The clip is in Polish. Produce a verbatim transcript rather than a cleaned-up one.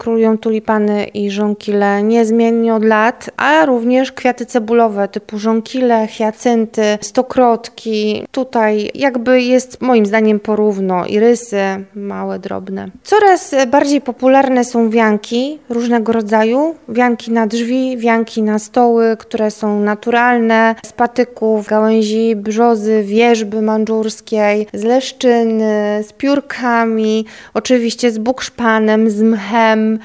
królują tulipany i żonkile niezmiennie od lat, a również kwiaty cebulowe typu żonkile, hiacynty, stokrotki. Tutaj jakby jest moim zdaniem porówno, irysy małe, drobne. Coraz bardziej popularne są wianki różnego rodzaju. Wianki na drzwi, wianki na stoły, które są naturalne, z patyków, gałęzi brzozy, wierzby mandżurskiej, z leszczyny, z piórkami, oczywiście z bukszpanem, z mchem.